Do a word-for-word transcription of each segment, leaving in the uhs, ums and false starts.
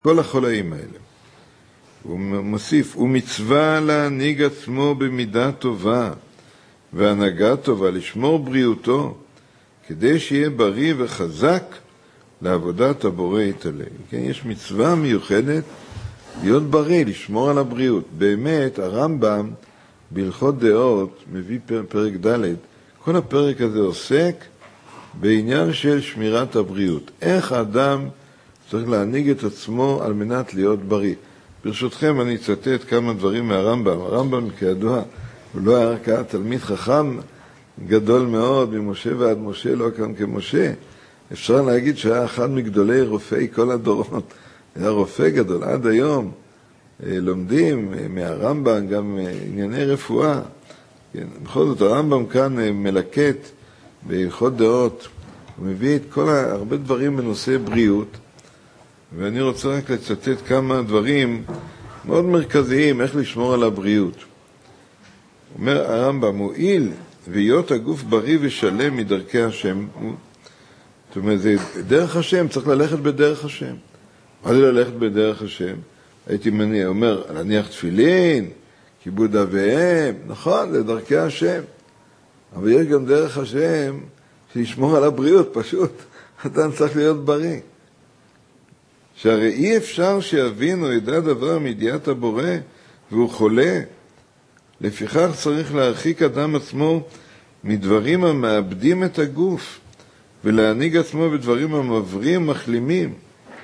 כל החולאים האלה. הוא מוסיף, הוא מצווה להנהיג עצמו במידה טובה והנהגה טובה, לשמור בריאותו, כדי שיהיה בריא וחזק לעבודת הבורא יתעלה. כן, יש מצווה מיוחדת להיות בריא, לשמור על הבריאות. באמת, הרמב"ם בהלכות דעות מביא פרק ד', כל הפרק הזה עוסק בעניין של שמירת הבריאות. איך האדם צריך להנהיג את עצמו על מנת להיות בריא. ברשותכם אני אצטט כמה דברים מהרמב"ם. הרמב"ם כידוע הוא לא היה רק תלמיד חכם גדול מאוד, ממשה ועד משה, לא כאן כמשה. אפשר להגיד שהיה אחד מגדולי רופאי כל הדורות. היה רופא גדול. עד היום לומדים מהרמב"ם גם ענייני רפואה. כן, בכל זאת הרמב"ם כאן מלקט בהלכות דעות. הוא מביא את כל הרבה דברים בנושא בריאות. ואני רוצה רק לצטט כמה דברים מאוד מרכזיים, איך לשמור על הבריאות. אומר הרמב"ם, מועיל להיות הגוף בריא ושלם מדרכי השם. זאת אומרת, זה דרך השם, צריך ללכת בדרך השם. מה זה ללכת בדרך השם? הייתי מניע, אומר, להניח תפילין, כיבוד אביהם, נכון, זה דרכי השם. אבל יש גם דרך השם שישמור על הבריאות, פשוט. אדם צריך להיות בריא. שהרי אי אפשר שיבין או ידע דבר מידיעת הבורא והוא חולה. לפיכך צריך להרחיק אדם עצמו מדברים המאבדים את הגוף ולהנהיג עצמו בדברים המברים מחלימים.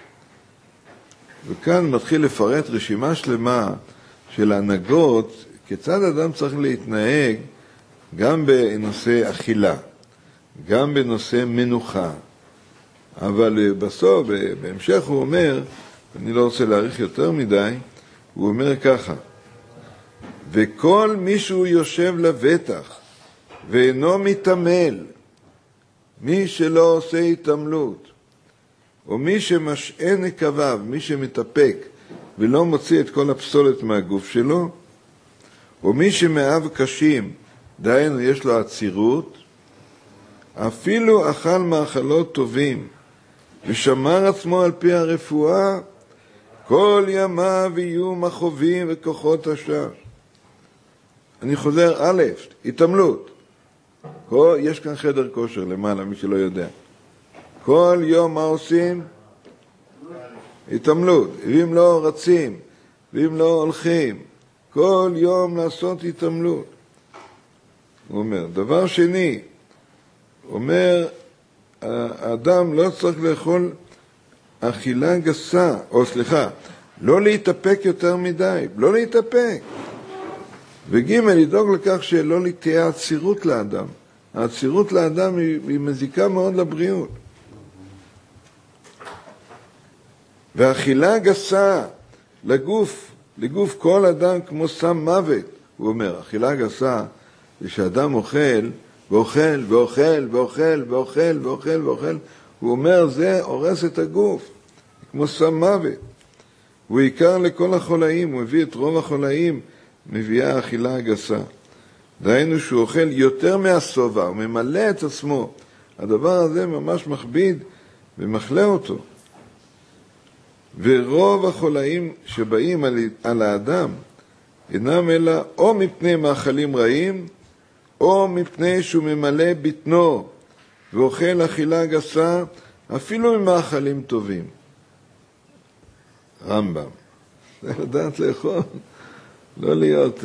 וכאן מתחיל לפרט רשימה שלמה של הנהגות, כיצד אדם צריך להתנהג גם בנושא אכילה, גם בנושא מנוחה. אבל בסוף, בהמשך הוא אומר, אני לא רוצה להאריך יותר מדי, הוא אומר ככה, וכל מישהו יושב לבטח ואינו מתעמל, מי שלא עושה התעמלות, או מי שמשעה נקביו, מי שמתאפק ולא מוציא את כל הפסולת מהגוף שלו, או מי שמאהב קשים, דהיינו יש לו עצירות, אפילו אכל מאכלות טובים, ושמר עצמו על פי הרפואה, כל ימיו יהיו מחובים וכוחות השם. אני חוזר, א', התעמלות. כל, יש כאן חדר כושר למעלה, מי שלא יודע. כל יום מה עושים? התעמלות. ואם לא רצים, ואם לא הולכים, כל יום לעשות התעמלות. הוא אומר, דבר שני, אומר, האדם לא צריך לאכול אכילה גסה, או סליחה, לא להתאפק יותר מדי, לא להתאפק. וג' לדאוג לכך שלא תהיה עצירות לאדם. העצירות לאדם היא, היא מזיקה מאוד לבריאות. והאכילה גסה לגוף, לגוף כל אדם כמו סם מוות, הוא אומר, אכילה גסה זה שאדם אוכל, ואוכל, ואוכל, ואוכל, ואוכל, ואוכל, ואוכל. הוא אומר, זה הורס את הגוף, כמו סם מוות. הוא עיקר לכל החולאים, הוא מביא את רוב החולאים, מביאה האכילה הגסה. דהיינו שהוא אוכל יותר מהסובה, הוא ממלא את עצמו. הדבר הזה ממש מכביד ומחלה אותו. ורוב החולאים שבאים על, על האדם, אינם אלא או מפני מאכלים רעים, או מפני שהוא ממלא בטנו ואוכל אכילה גסה, אפילו ממאכלים טובים. רמב"ם. זה לדעת לאכול, לא להיות...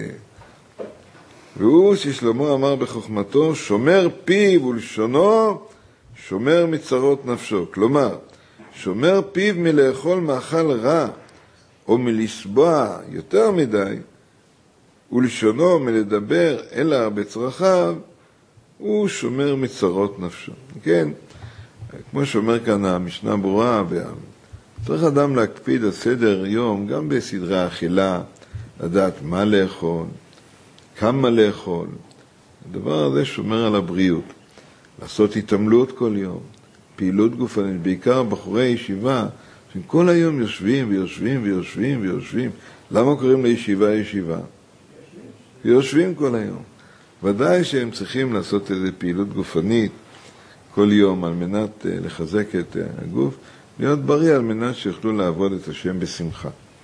והוא ששלמה אמר בחוכמתו, שומר פיו ולשונו, שומר מצרות נפשו. כלומר, שומר פיו מלאכול מאכל רע, או מלסבוע יותר מדי, ולשונו מלדבר אלא בצרכיו, הוא שומר מצרות נפשו. כן, כמו שאומר כאן המשנה ברורה, צריך אדם להקפיד על סדר יום, גם בסדרי האכילה, לדעת מה לאכול, כמה לאכול. הדבר הזה שומר על הבריאות. לעשות התעמלות כל יום, פעילות גופנית, בעיקר בחורי ישיבה, שכל היום יושבים ויושבים ויושבים ויושבים. למה קוראים לישיבה ישיבה? יושבים כל היום. ודאי שהם צריכים לעשות איזו פעילות גופנית כל יום על מנת לחזק את הגוף, להיות בריא על מנת שיוכלו לעבוד את השם בשמחה.